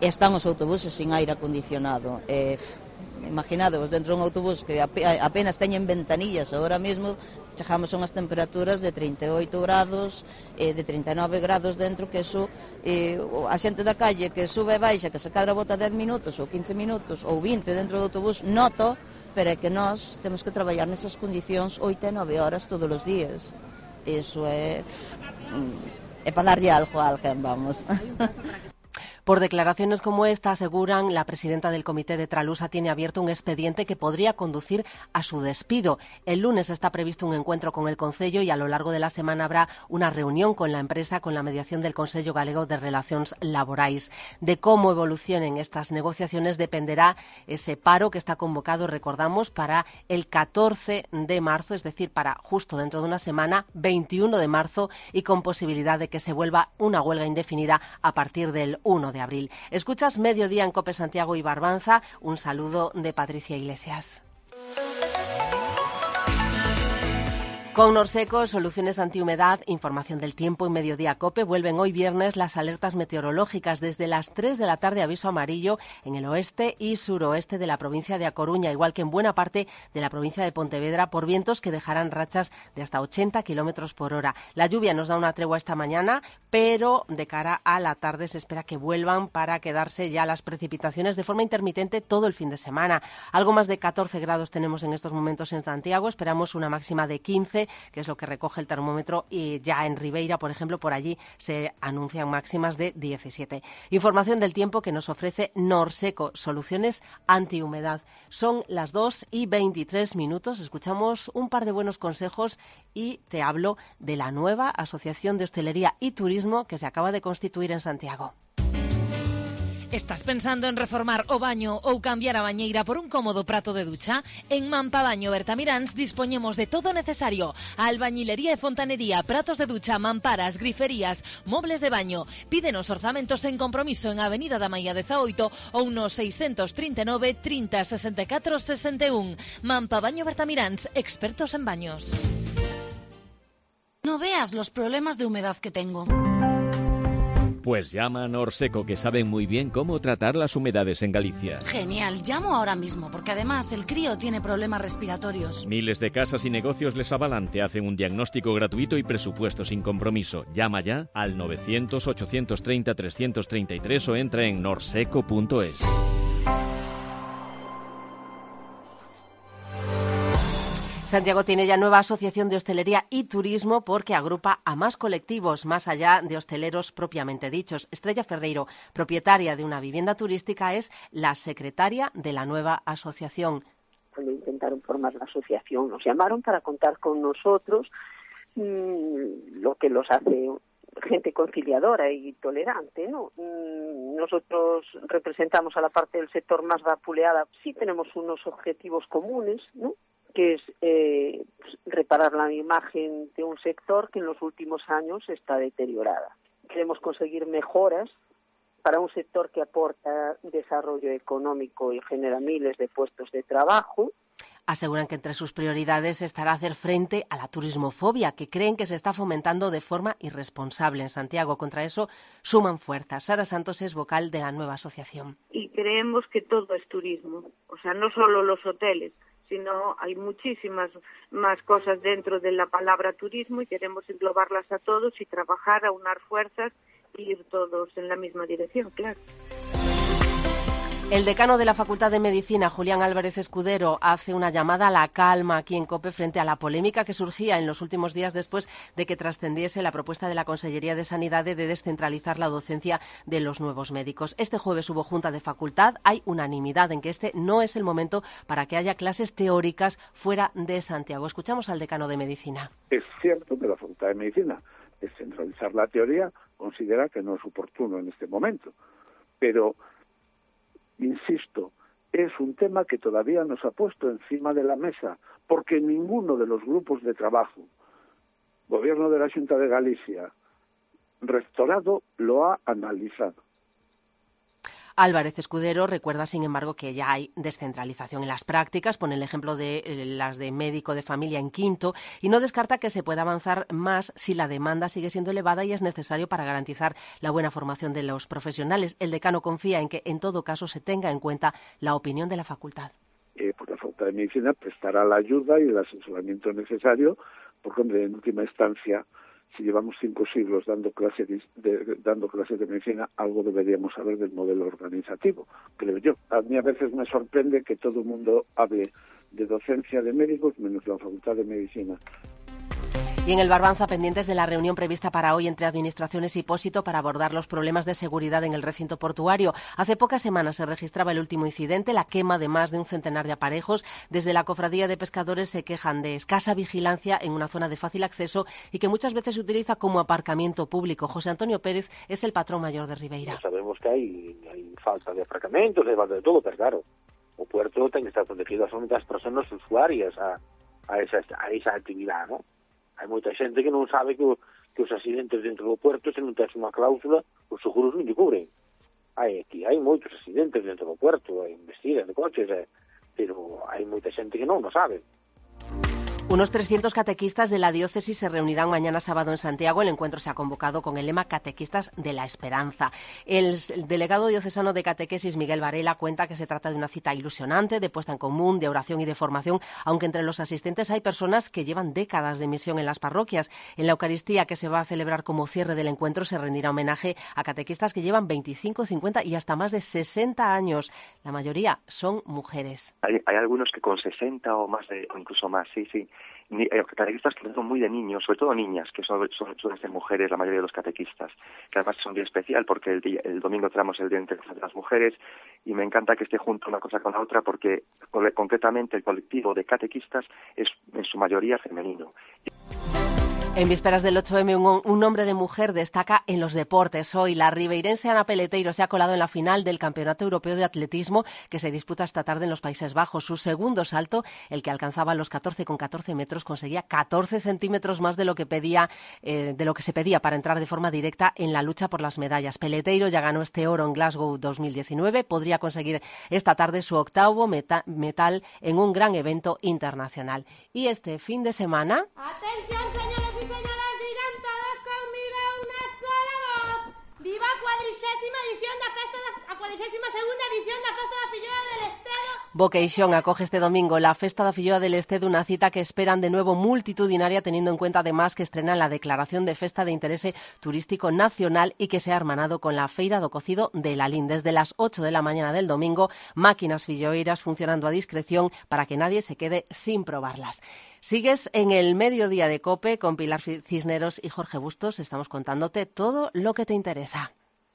están os autobuses sin aire acondicionado. Imaginadevos, dentro dun autobús que apenas teñen ventanillas, agora mesmo chegamos a unhas temperaturas de 38 grados, de 39 grados dentro, que eso a xente da calle que sube e baixa, que se cadra bota 10 minutos ou 15 minutos ou 20 dentro do autobús, noto, pero é que nós temos que traballar nesas condicións 8 e 9 horas todos os días. Eso é para darlle algo a alguén, vamos. Por declaraciones como esta, aseguran, la presidenta del comité de Tralusa tiene abierto un expediente que podría conducir a su despido. El lunes está previsto un encuentro con el Concello y a lo largo de la semana habrá una reunión con la empresa con la mediación del Consello Galego de Relacións Laborais. De cómo evolucionen estas negociaciones dependerá ese paro que está convocado, recordamos, para el 14 de marzo, es decir, para justo dentro de una semana, 21 de marzo, y con posibilidad de que se vuelva una huelga indefinida a partir del 1 de abril. Escuchas Mediodía en COPE Santiago y Barbanza. Un saludo de Patricia Iglesias. Con Norseco, soluciones antihumedad, información del tiempo y Mediodía COPE, vuelven hoy viernes las alertas meteorológicas. Desde las 3 de la tarde, aviso amarillo en el oeste y suroeste de la provincia de A Coruña, igual que en buena parte de la provincia de Pontevedra, por vientos que dejarán rachas de hasta 80 kilómetros por hora. La lluvia nos da una tregua esta mañana, pero de cara a la tarde se espera que vuelvan para quedarse ya las precipitaciones de forma intermitente todo el fin de semana. Algo más de 14 grados tenemos en estos momentos en Santiago, esperamos una máxima de 15, que es lo que recoge el termómetro, y ya en Ribeira, por ejemplo, por allí se anuncian máximas de 17. Información del tiempo que nos ofrece Norseco, soluciones antihumedad. Son las 2:23, escuchamos un par de buenos consejos y te hablo de la nueva Asociación de Hostelería y Turismo que se acaba de constituir en Santiago. Estás pensando en reformar o baño ou cambiar a bañeira por un cómodo prato de ducha? En Mampabaño Bertamiráns dispoñemos de todo necesario: albañilería e fontanería, pratos de ducha, mamparas, griferías, mobles de baño. Pídenos orzamentos en compromiso en Avenida da Maia 18 ou no 639 30 64 61. Mampabaño Bertamiráns, expertos en baños. No veas los problemas de humedad que tengo. Pues llama a Norseco, que saben muy bien cómo tratar las humedades en Galicia. Genial, llamo ahora mismo, porque además el crío tiene problemas respiratorios. Miles de casas y negocios les avalan, te hacen un diagnóstico gratuito y presupuesto sin compromiso. Llama ya al 900-830-333 o entra en norseco.es. Santiago tiene ya nueva asociación de hostelería y turismo porque agrupa a más colectivos, más allá de hosteleros propiamente dichos. Estrella Ferreiro, propietaria de una vivienda turística, es la secretaria de la nueva asociación. Cuando intentaron formar la asociación, nos llamaron para contar con nosotros, lo que los hace gente conciliadora y tolerante, ¿no? Nosotros representamos a la parte del sector más vapuleada. Sí tenemos unos objetivos comunes, ¿no?, que es reparar la imagen de un sector que en los últimos años está deteriorada. Queremos conseguir mejoras para un sector que aporta desarrollo económico y genera miles de puestos de trabajo. Aseguran que entre sus prioridades estará hacer frente a la turismofobia, que creen que se está fomentando de forma irresponsable en Santiago. Contra eso suman fuerzas. Sara Santos es vocal de la nueva asociación. Y creemos que todo es turismo, o sea, no solo los hoteles, sino hay muchísimas más cosas dentro de la palabra turismo y queremos englobarlas a todos y trabajar, aunar fuerzas y ir todos en la misma dirección, claro. El decano de la Facultad de Medicina, Julián Álvarez Escudero, hace una llamada a la calma aquí en COPE frente a la polémica que surgía en los últimos días después de que trascendiese la propuesta de la Consellería de Sanidad de descentralizar la docencia de los nuevos médicos. Este jueves hubo junta de facultad. Hay unanimidad en que este no es el momento para que haya clases teóricas fuera de Santiago. Escuchamos al decano de Medicina. Es cierto que la Facultad de Medicina descentralizar la teoría considera que no es oportuno en este momento, pero insisto, es un tema que todavía nos ha puesto encima de la mesa, porque ninguno de los grupos de trabajo, Gobierno de la Xunta de Galicia, Rectorado, lo ha analizado. Álvarez Escudero recuerda, sin embargo, que ya hay descentralización en las prácticas, pone el ejemplo de las de médico de familia en Quinto, y no descarta que se pueda avanzar más si la demanda sigue siendo elevada y es necesario para garantizar la buena formación de los profesionales. El decano confía en que, en todo caso, se tenga en cuenta la opinión de la facultad. Por la Facultad de Medicina prestará la ayuda y el asesoramiento necesario, porque, hombre, en última instancia, si llevamos 5 siglos dando clases de medicina, algo deberíamos saber del modelo organizativo, creo yo. A mí a veces me sorprende que todo el mundo hable de docencia de médicos menos la Facultad de Medicina. Y en el Barbanza, pendientes de la reunión prevista para hoy entre Administraciones y Pósito para abordar los problemas de seguridad en el recinto portuario. Hace pocas semanas se registraba el último incidente, la quema de más de un centenar de aparejos. Desde la Cofradía de Pescadores se quejan de escasa vigilancia en una zona de fácil acceso y que muchas veces se utiliza como aparcamiento público. José Antonio Pérez es el patrón mayor de Ribeira. Sabemos que hay falta de aparcamentos, hay falta de todo, pero claro, o puerto ten que estar protegido, son das persoas usuarias a esa actividade, ¿no? Hai moita xente que non sabe que os accidentes dentro do puerto, se non tes unha cláusula, os seguros non lle cubren. Hai moitos accidentes dentro do puerto, hai embestidas de coches, pero hai moita xente que non o sabe. Unos 300 catequistas de la diócesis se reunirán mañana sábado en Santiago. El encuentro se ha convocado con el lema Catequistas de la Esperanza. El delegado diocesano de catequesis, Miguel Varela, cuenta que se trata de una cita ilusionante, de puesta en común, de oración y de formación, aunque entre los asistentes hay personas que llevan décadas de misión en las parroquias. En la Eucaristía, que se va a celebrar como cierre del encuentro, se rendirá homenaje a catequistas que llevan 25, 50 y hasta más de 60 años. La mayoría son mujeres. Hay algunos que con 60 o incluso más, sí. Catequistas que son muy de niños, sobre todo niñas, que suelen ser mujeres, la mayoría de los catequistas, que además es un día especial porque el domingo tenemos el Día Internacional de las Mujeres y me encanta que esté junto una cosa con la otra porque concretamente el colectivo de catequistas es en su mayoría femenino. En vísperas del 8M, un nombre de mujer destaca en los deportes. Hoy la ribeirense Ana Peleteiro se ha colado en la final del Campeonato Europeo de Atletismo que se disputa esta tarde en los Países Bajos. Su segundo salto, el que alcanzaba los 14,14 metros, conseguía 14 centímetros más de lo que se pedía para entrar de forma directa en la lucha por las medallas. Peleteiro ya ganó este oro en Glasgow 2019. Podría conseguir esta tarde su octavo metal en un gran evento internacional. Y este fin de semana... ¡Atención, señores! Viva a 42ª edición da Festa da Filloa del Estedo. Boqueixón acoge este domingo la Festa da Filloa del Estedo, una cita que esperan de nuevo multitudinaria, teniendo en cuenta además que estrena la declaración de Festa de Interese Turístico Nacional y que se ha hermanado con la Feira do Cocido de Lalín. Desde las 8 de la mañana del domingo, máquinas filloeiras funcionando a discreción para que nadie se quede sin probarlas. Sigues en el Mediodía de COPE con Pilar Cisneros y Jorge Bustos. Estamos contándote todo lo que te interesa.